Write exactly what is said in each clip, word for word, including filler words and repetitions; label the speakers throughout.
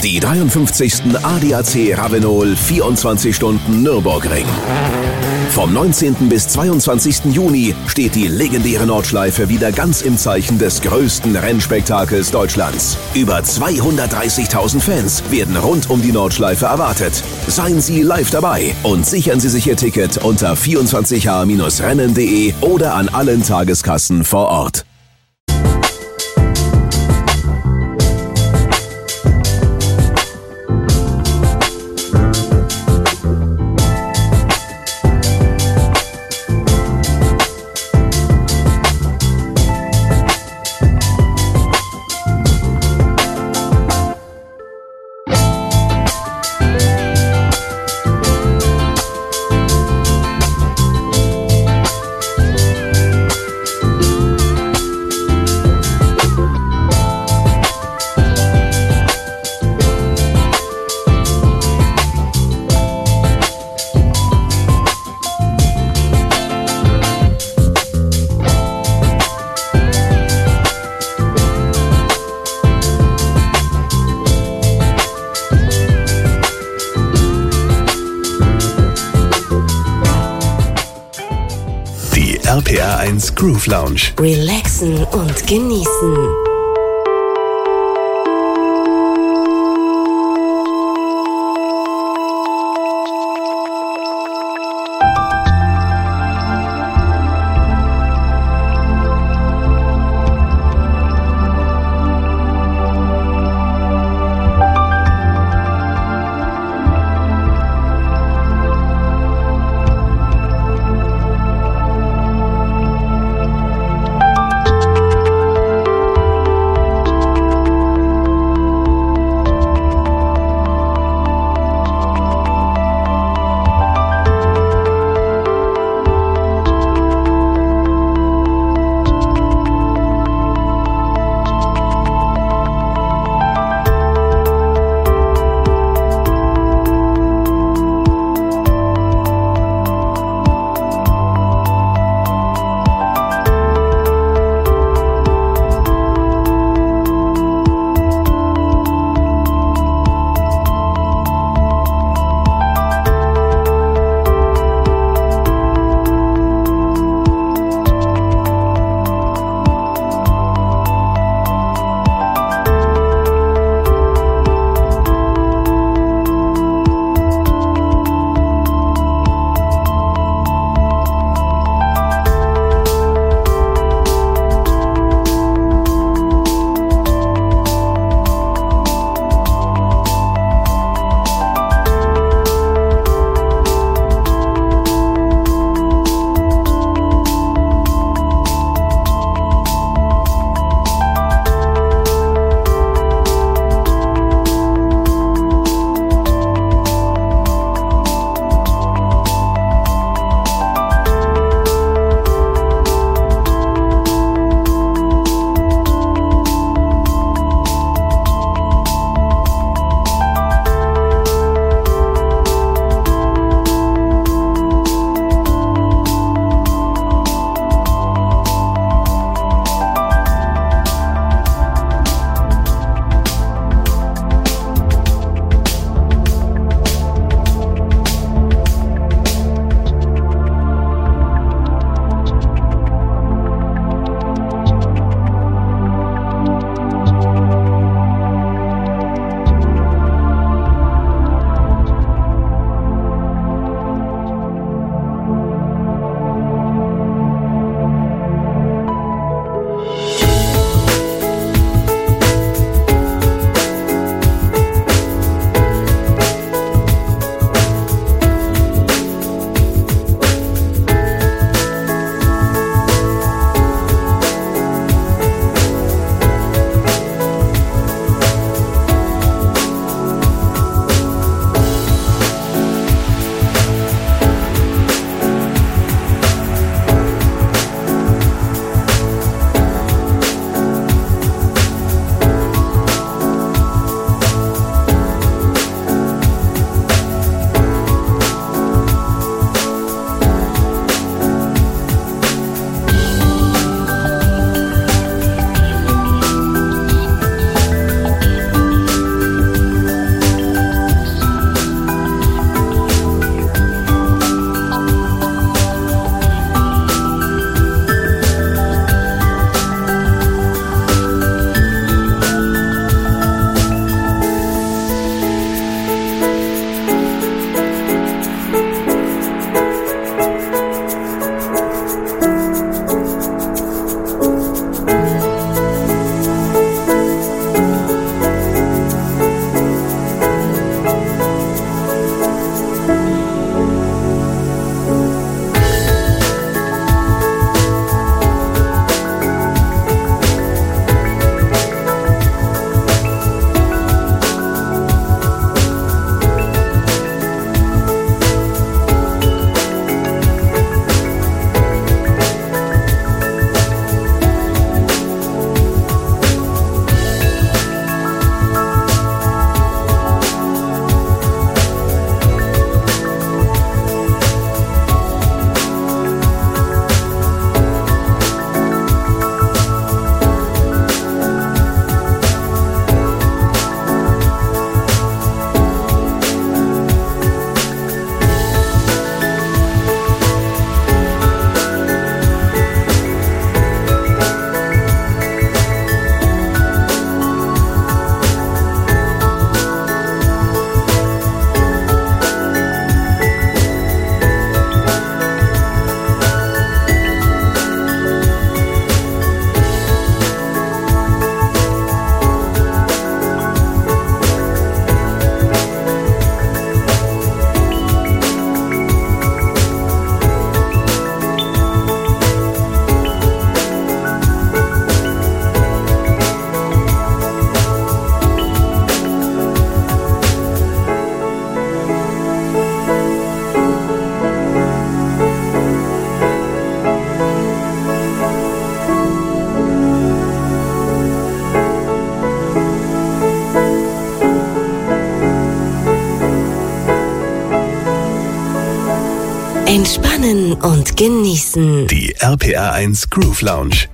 Speaker 1: Die dreiundfünfzigsten A D A C Ravenol vierundzwanzig Stunden Nürburgring. Vom neunzehnten bis zweiundzwanzigsten Juni steht die legendäre Nordschleife wieder ganz im Zeichen des größten Rennspektakels Deutschlands. Über zweihundertdreißigtausend Fans werden rund um die Nordschleife erwartet. Seien Sie live dabei und sichern Sie sich Ihr Ticket unter vierundzwanzig h rennen punkt de oder an allen Tageskassen vor Ort.
Speaker 2: R P R eins Groove Lounge.
Speaker 3: Relaxen und genießen. Entspannen und genießen.
Speaker 2: Die R P R eins Groove Lounge.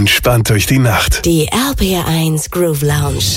Speaker 2: entspannt durch die Nacht.
Speaker 3: Die R P R eins Groove Lounge.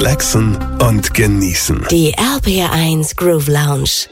Speaker 2: relaxen und genießen.
Speaker 3: Die R P R eins Groove Lounge.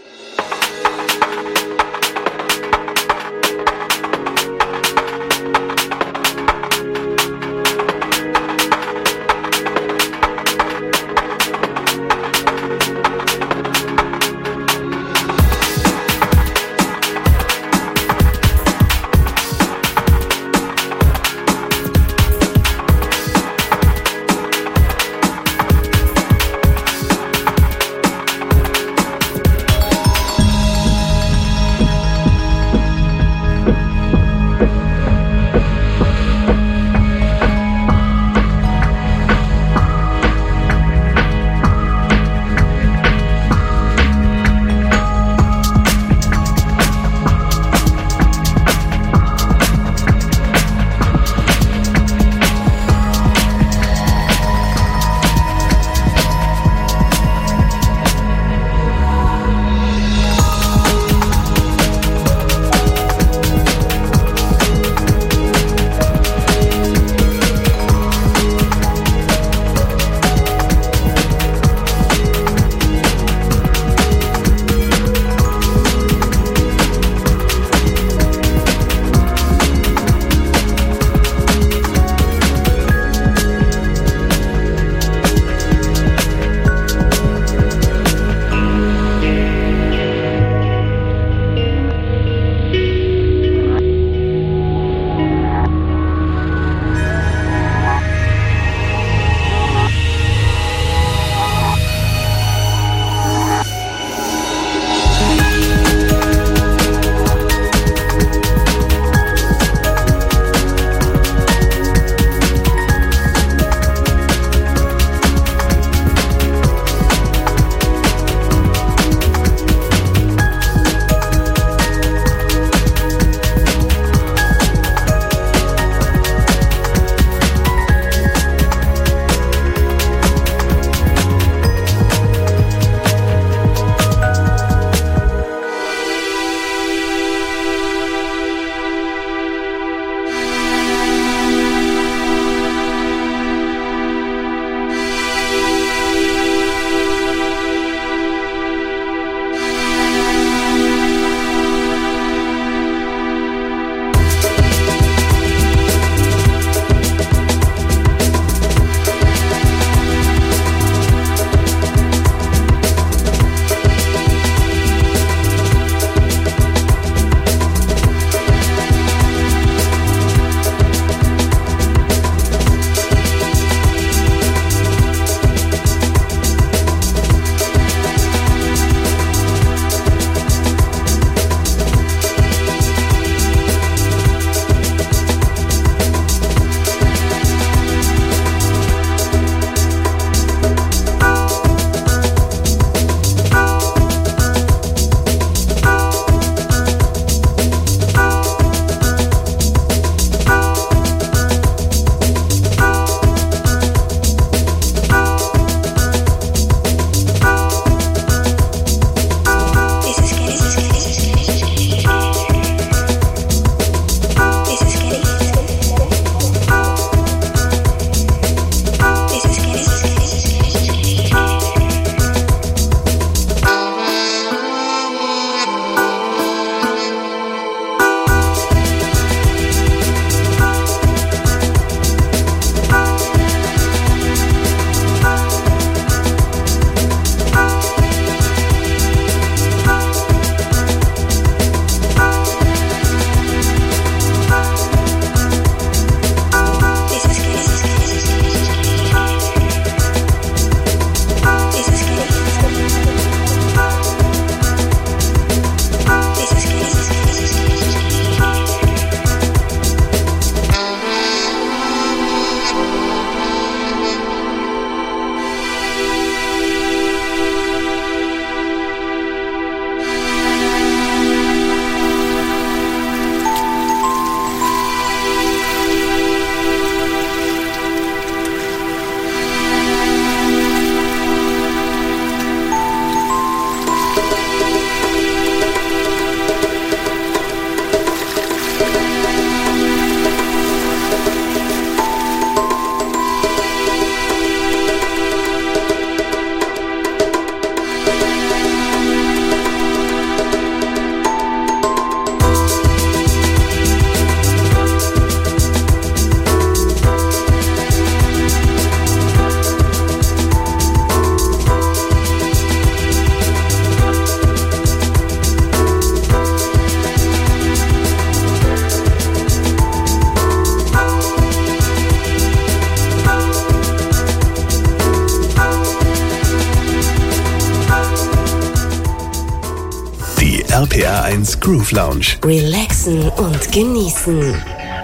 Speaker 2: R P R eins Groove Lounge.
Speaker 3: Relaxen und genießen.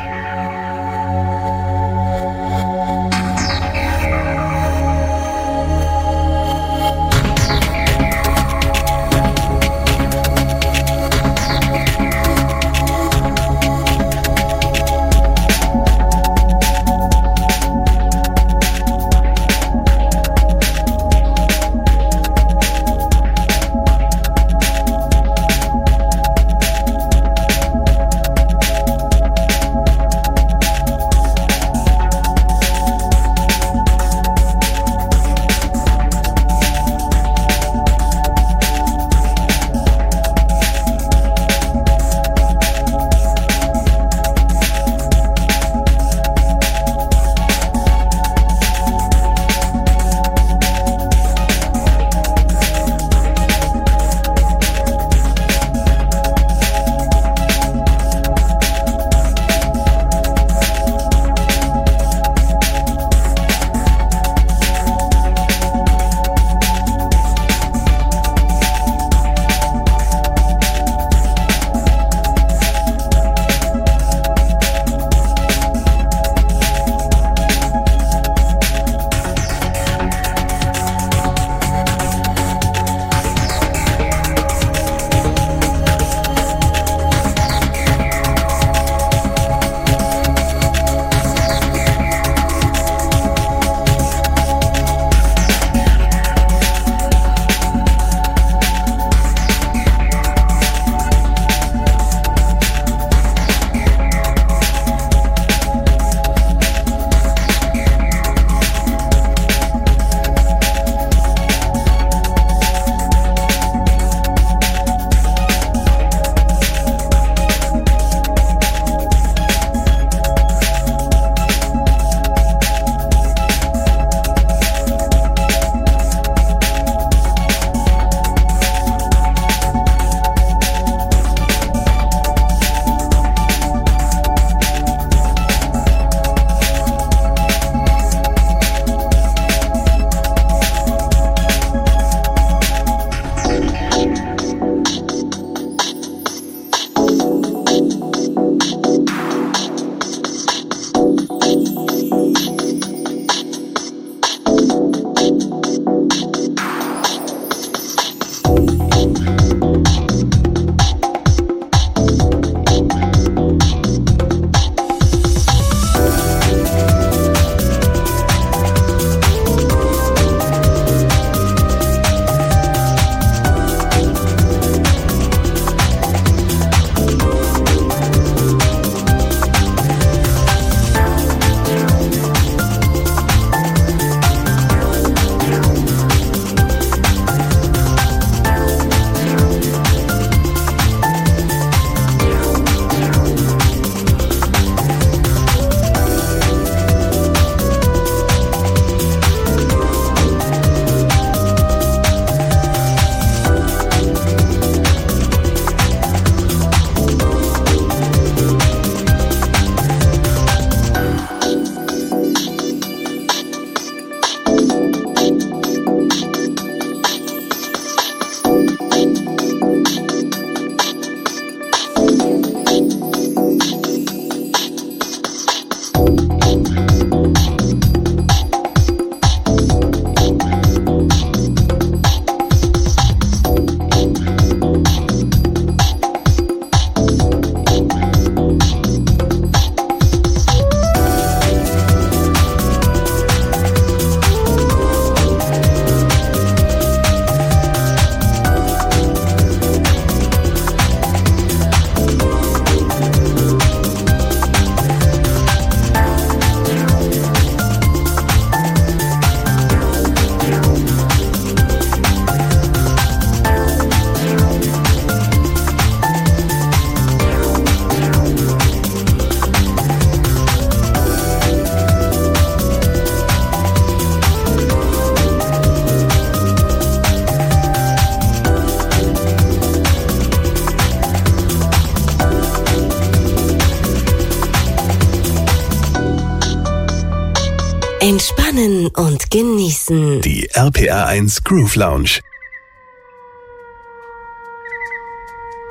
Speaker 3: Entspannen und genießen.
Speaker 2: Die R P R eins Groove Lounge.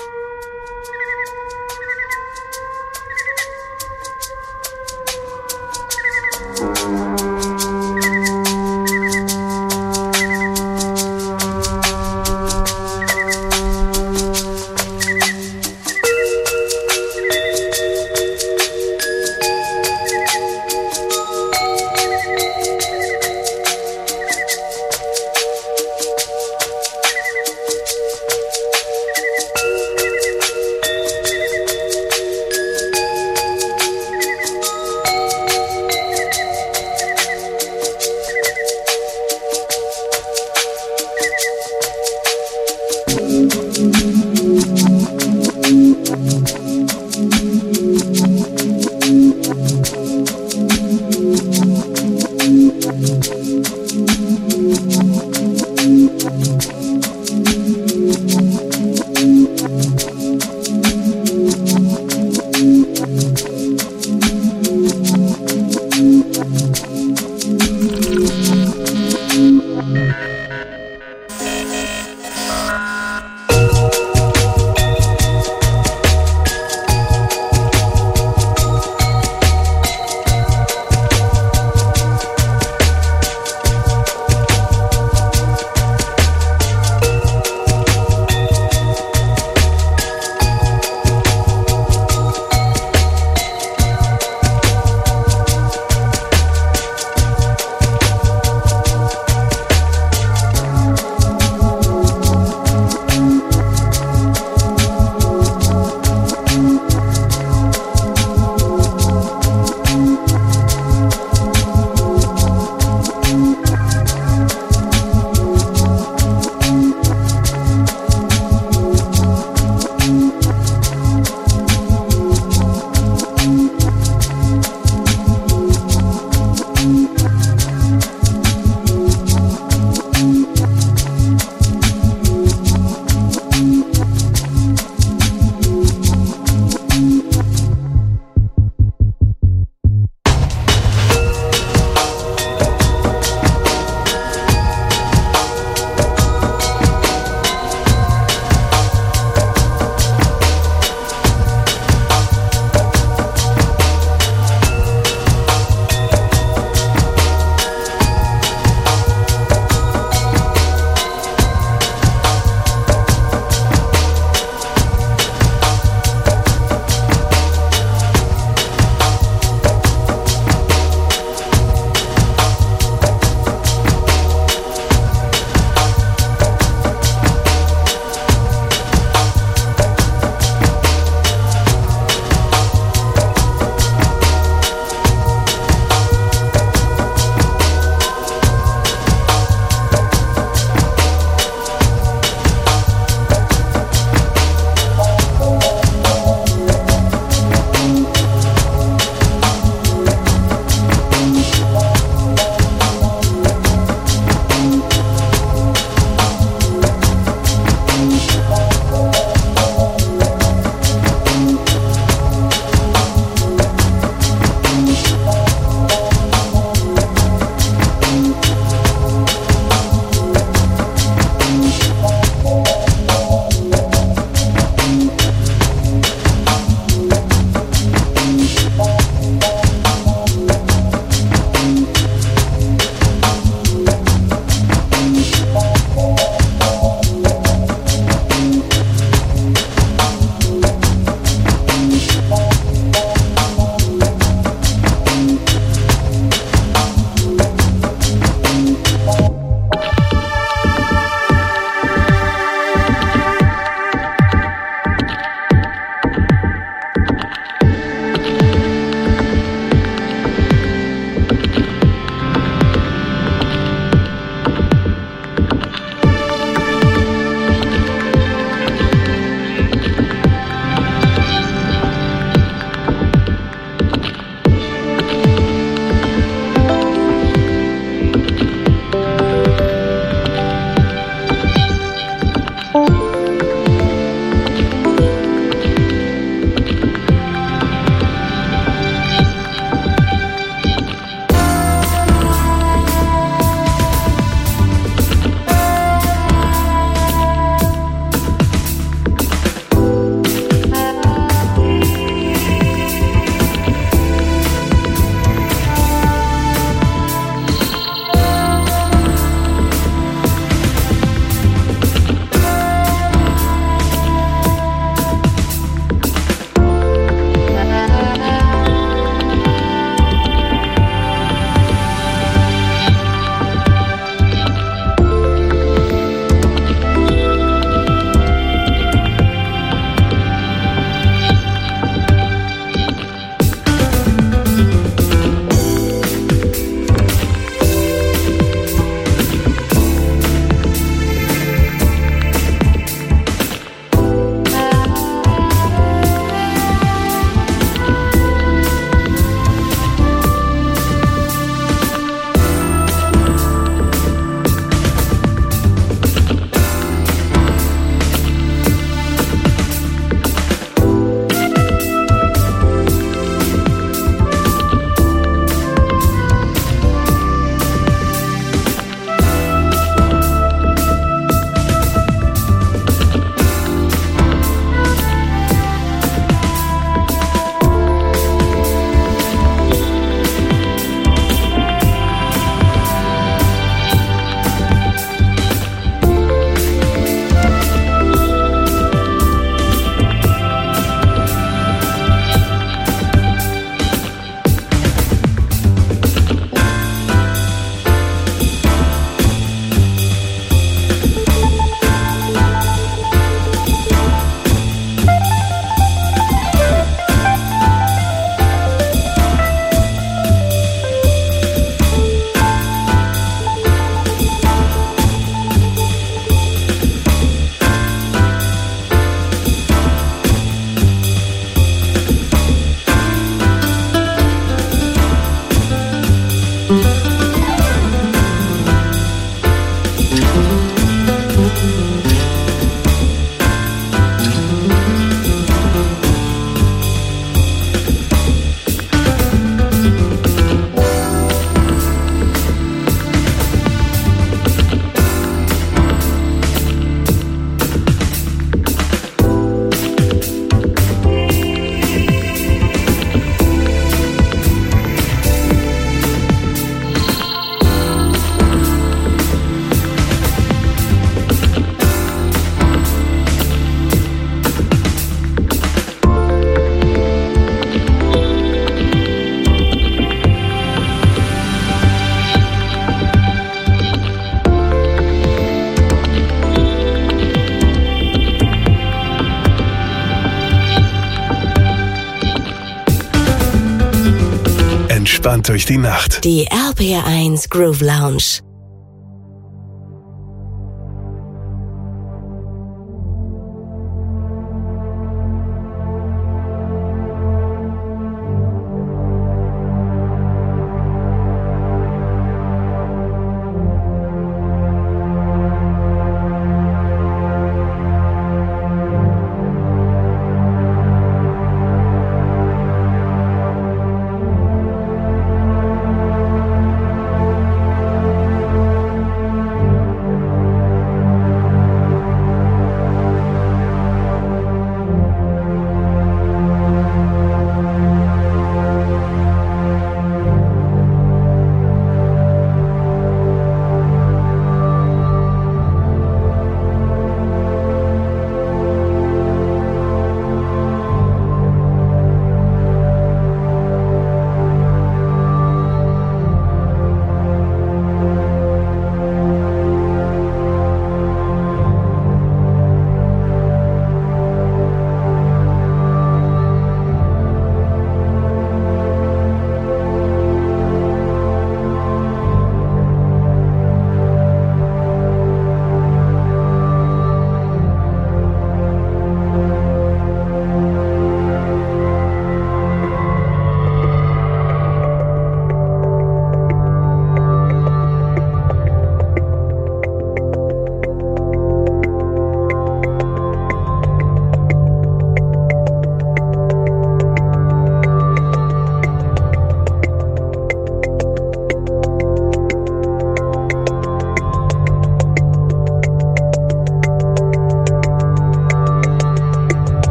Speaker 2: entspannt durch die Nacht.
Speaker 3: Die R P R eins Groove Lounge.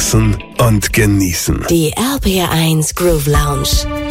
Speaker 2: relaxen und genießen.
Speaker 3: Die R P R eins Groove Lounge.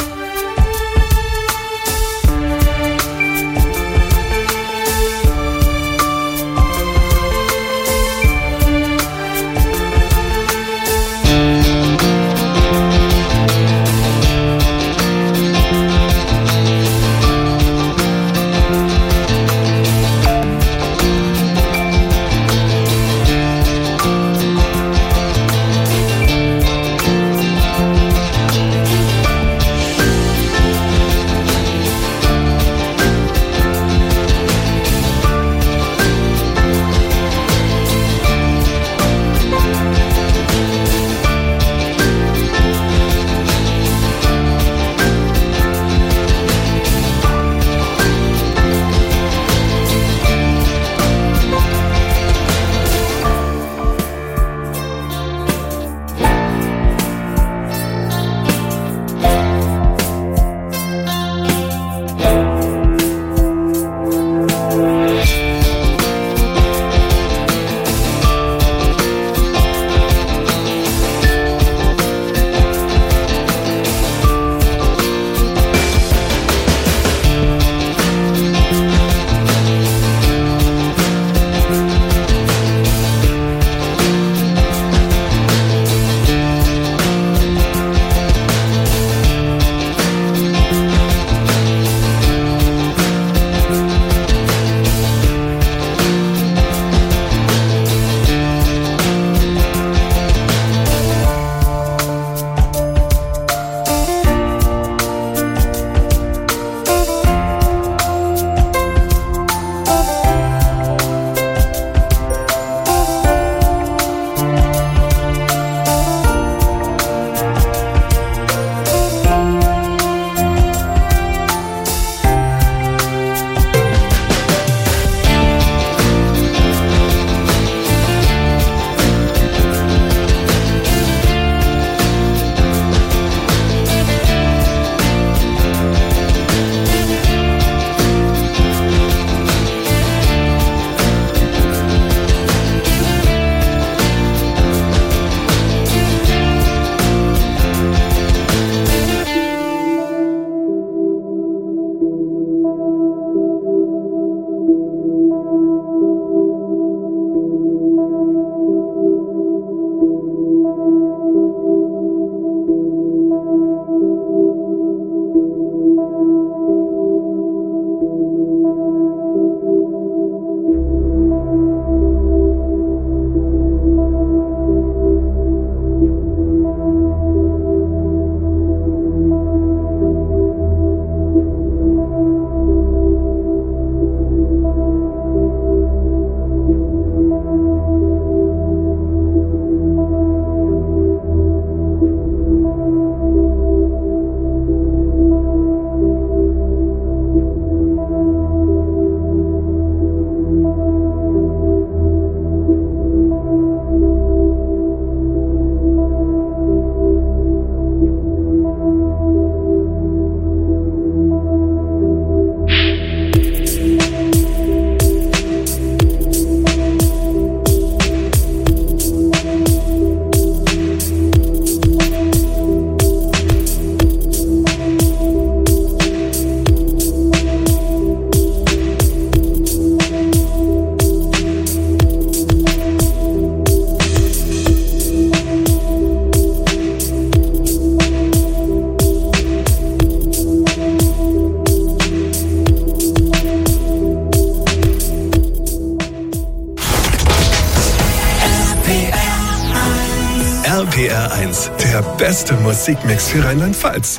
Speaker 2: R P R eins, der beste Musikmix für Rheinland-Pfalz.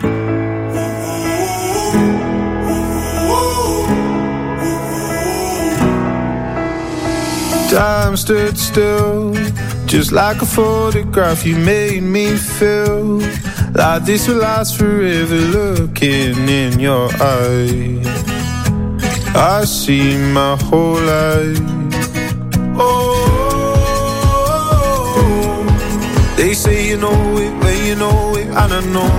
Speaker 4: Time stood still, just like a photograph. You made me feel like this will last forever. Looking in your eyes, I see my whole life. Oh, they say you know it, but you know it, and I know.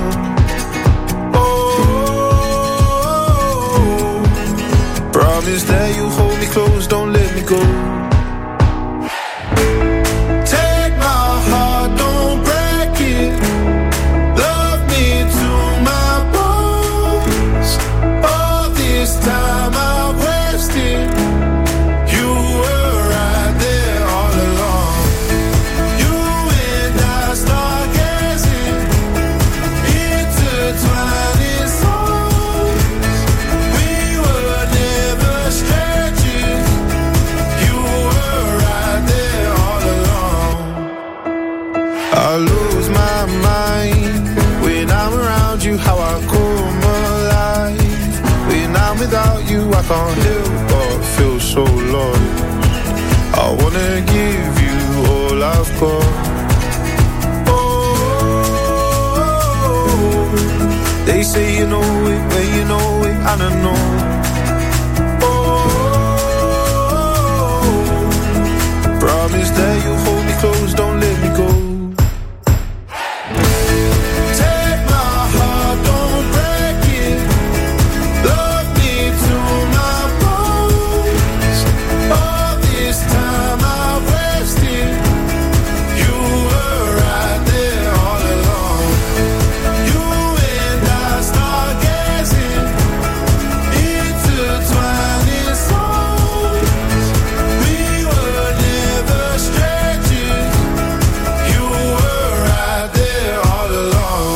Speaker 4: Oh, promise that you hold me close, don't let me go. Take my heart, don't break. you how I come alive. When I'm without you, I can't help but feel so lost. I wanna give you all I've got. Oh, they say you know it when you know it, and I know. Promise that you'll hold me close, don't let me go. Take my heart, don't break it. Love me to my bones. All this time I've wasted. You were right there all along. You and I start gazing, intertwining souls. We were never strangers. You were right there all along.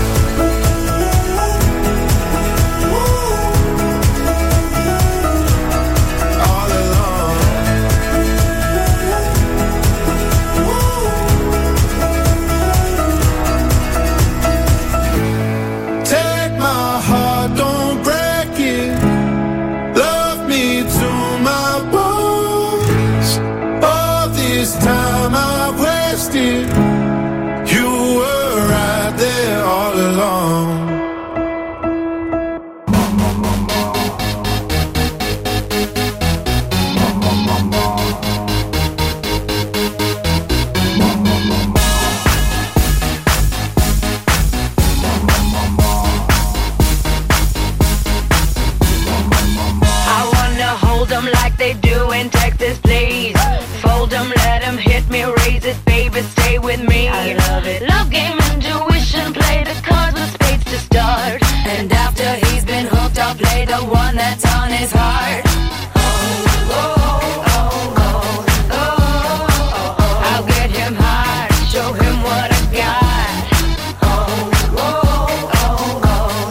Speaker 4: All along. Take my heart, don't break it. Love me to my bones. All this time I've wasted. You were right there all along.
Speaker 5: I wanna hold them like they do in Texas, please. Fold them, let them hit me, raise it, baby, stay with me. I love it. Love game, intuition, play the cards with spades to start. And after he's been hooked, I'll play the one that's on his heart. Oh, oh, oh, oh, oh, oh. I'll get him hard, show him what I got. Oh, oh, oh, oh,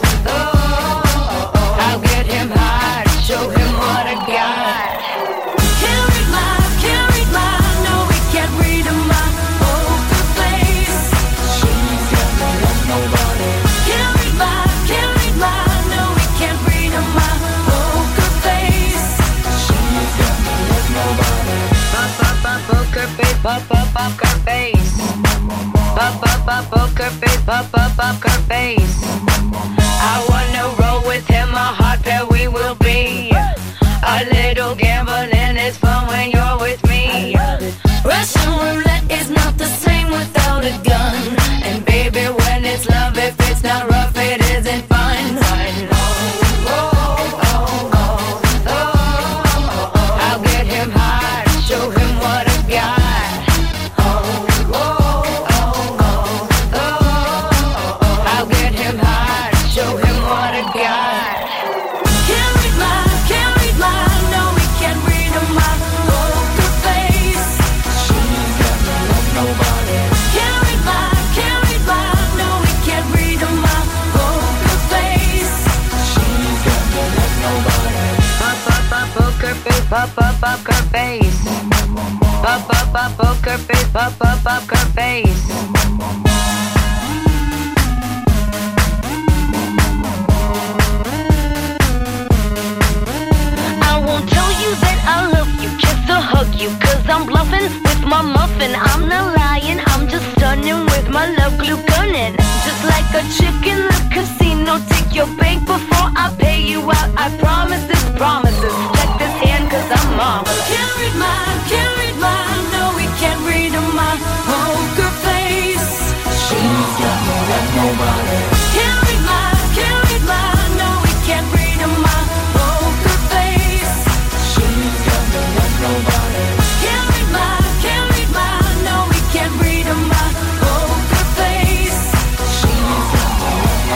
Speaker 5: oh. I'll get him hard, show him what I got. Can't read my, can't read my, no, we can't read my poker face. She's got me like nobody. Can't read my, can't read my, no, we can't read my poker face. She's got me like nobody. Pop, pop, pop, poker face, pop, pop, poker face. Pop, pop, pop, poker face, pop, pop, poker face. I wanna roll with him, a hot pair we will be. A little gambling is fun when you're with me. Russian roulette is not the same without a gun. And baby, when it's love, if it's not rough, it isn't fun. Oh, oh, oh, oh, oh. I'll get him hard, show him what I got. Oh, oh, oh, oh, oh. I'll get him hard, show him what I got. Can't read my, can't read my, no, we can't read my poker face. She's got me like nobody. Can't read my, can't read my, no, we can't read my poker face. She's got me like nobody. Pop, pop, pop, poker face, pop, pop, poker face. Pop, pop, pop, poker face, pop, pop, poker face. I won't tell you that I love you, kiss or hug you, cause I'm bluffing with my muffin. I'm not lying, I'm just stunning with my love glue gunning. Just like a chick in the casino, take your bank before I pay you out. I promise this promises, check this hand cause I'm marvelous. Can't read my, can't read my, no, we can't read my poker face. She's got me like nobody. Can't read my, can't read my, no, we can't read my poker face. She's got me like nobody. Can't read my, can't read my, no, we can't read my poker face. She's got me like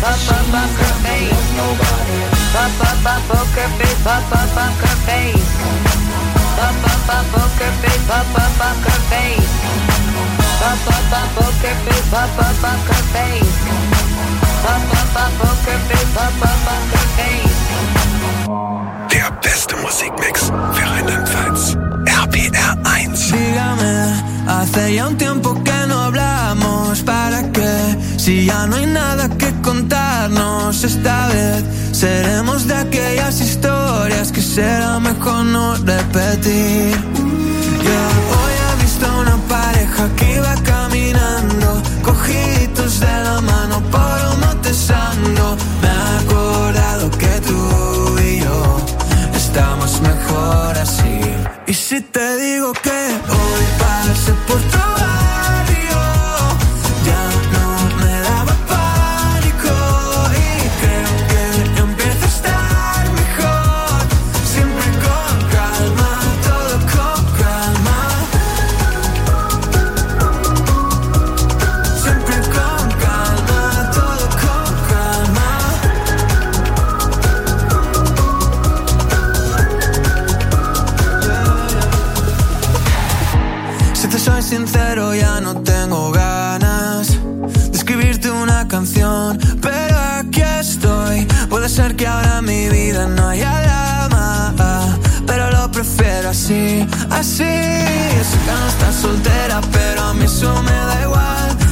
Speaker 5: pop up poker face. Pop up pop poker face, pop up poker face. Pop up pop poker face, pop up poker face. Pop up pop poker face, pop up poker face. Pop up pop poker face, pop up poker face.
Speaker 2: Der beste Musikmix für Rheinland-Pfalz. R P R eins.
Speaker 6: Dígame, hace ya un tiempo que no hablamos. ¿Para qué? Si ya no hay nada que contarnos. Esta vez seremos de aquellas historias que será mejor no repetir. Yeah. Hoy he visto a una pareja que iba caminando, cogiditos de la mano por un monte santo. Me he acordado que tú y yo estamos mejor así. Y si te digo que hoy pasé por tu barrio, ya no me daba pánico. Y creo que ya empieza a estar mejor. Siempre con calma, todo con calma. Siempre con calma, todo con calma. Si te soy sincero, ya no tengo ganas de escribirte una canción, pero aquí estoy. Puede ser que ahora en mi vida no haya drama, pero lo prefiero así, así. Sé que no estás soltera, pero a mí eso me da igual.